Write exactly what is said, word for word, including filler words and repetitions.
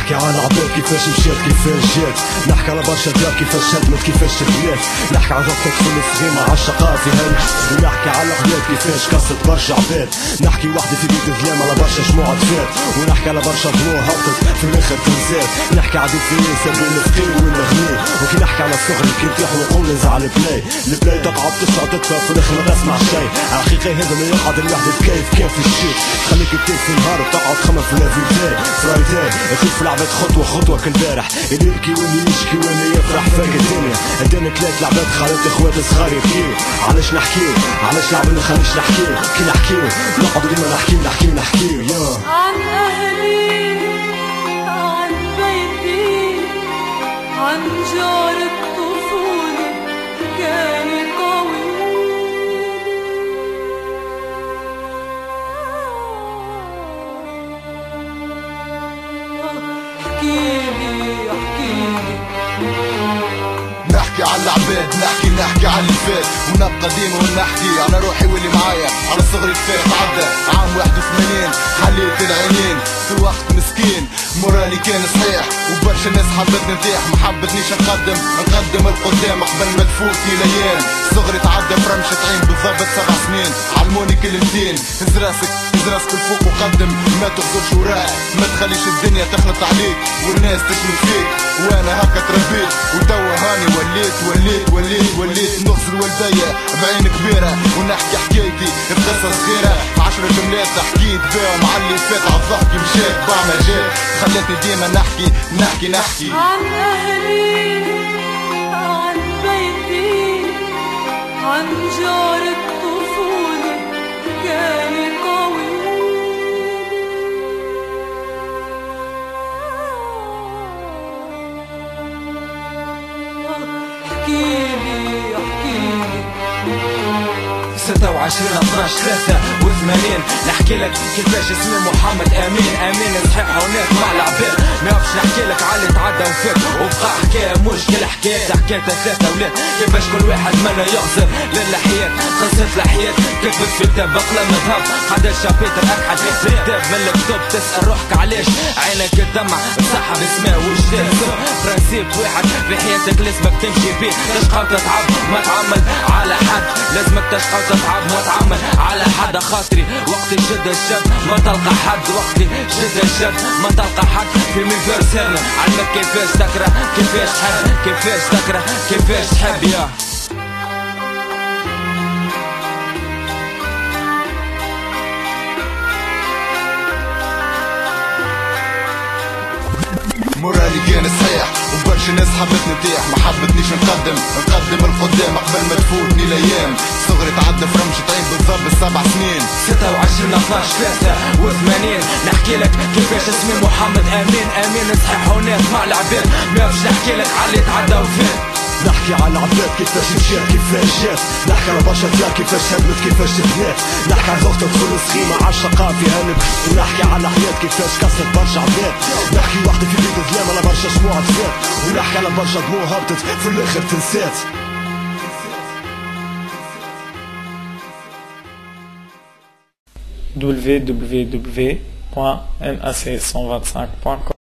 نحكي على العباد كيفاش مشات كيفاش جات، نحكي على برشا ديار كيفاش هدمت كيفاش تبنات، نحكي على ضغط طفل صغير مع الشقاء في هالك، ونحكي على الأغياد كيفاش كسرت برشا عباد، نحكي وحدة في بيت الظلام على برشا شموع تفات، ونحكي على برشا ضلوع هبطت في الآخر تنزات، نحكي على الديفيرنس بين الفقير والمغني، وكي نحكي على الصغر كي نطيح ونقول نزع البلاي، البلاي تقعد تشعر تدفع في الآخر ما تسمع شي، حقيقة هذا ما يقعد الواحد بكيف كيف الشيء، خليك تكيف في النهار وتقعد تخمم في لافيتاي، فرايداي تشوف العباد خطوة خطوة كالبارح، اللي يبكي واللي يشكي واللي يفرح فاك الدنيا، الدنيا كلات العباد خالت اخوات صغار يبكيو، علاش نحكيو علاش العباد ما خليش نحكيو، كي نحكيو نقعدو ديما نحكيو نحكيو نحكيو يا عن أهلي عن بيتي عن جار الطفولة كان قوي، احكيلي احكيلي نحكي على العباد نحكي نحكي على اللي فات، ونبقى ديما ونحكي على روحي واللي معايا، على صغري الفات عدى عام واحد وثمانين، حليت العينين في وقت مسكين، مورالي كان صحيح وبرشا ناس حبتني نطيح، ما حبتنيش نقدم نقدم القدام قبل ما تفوتني الايام، صغري تعدى برمشة عين بالضبط سبع سنين، علموني كلمتين هز راسك هز راسك الفوق وقدم، ما تغزرش وراك ما تخليش الدنيا تخلط عليك والناس تشمت فيك، وانا هكا تربيت وتوا هاني وليت وليت وليت وليت نغزر والديا بعين كبيرة، ونحكي حكايتي بقصة صغيرة، عشرة جملات حكيت بيهم على اللي فات عالضحك مشات باع ما جات، خلتني ديما نحكي نحكي نحكي عن أهلي عن بيتي عن جار الطفولة كان قوي، احكيلي احكيلي ستة وعشرين اثناش ثلاثة وثمانين، نحكي لك كيفاش اسمي محمد امين، امين صحيح هناك مع العباد، ما يعرفش نحكي لك على اللي تعدى وفات، وبقى حكايه مشكل حكايه حكايه ثلاثة ولاد، كيفاش كل واحد منا يغزر للحياة، قصة الحياة كتبت في كتاب بقلم ذهب، هذا الشابيتر اكحل في كتاب من الكتب، تسأل روحك علاش عينك تدمع بصحة بسماء وجدان، برانسيب واحد في حياتك لازمك تمشي بيه، تشقى وتتعب ما تعمل على حد، لازمك تشقى وتتعب ما تعمل على حد، خاطري وقت الشدة الشد ما تلقى حد، وقت الشدة الشد ما تلقى حد، في مين فرسانة علمك كيفاش تكره كيفاش تحب كيفاش تكره كيفاش تحب يا مورالي كان صحيح وبرشا ناس حبتني نطيح، ما حبتنيش نقدم نقدم القدام قبل ما تفوتني الايام، صغري تعدى في رمشة عين بالضبط سبع سنين، ستة وعشرين اثناش ثلاثة وثمانين، نحكي لك كيفاش اسمي محمد امين، امين صحيح هناك مع العباد، ما يعرفش نحكي لك على اللي تعدى وفات، نحكي على العباد كيفاش مشات كيفاش جات، نحكي على برشا ديار كيفاش هدمت كيفاش تبنات، نحكي على ضغط طفل صغير مع الشقاء في هالك، ونحكي على حياة كيفاش كسرت برشا عباد، نحكي وحدة في بيت الظلام على برشا شموع تفات، ونحكي على برشا دموع هبطت في الاخر تنسات. w w w point mac cent vingt-cinq point com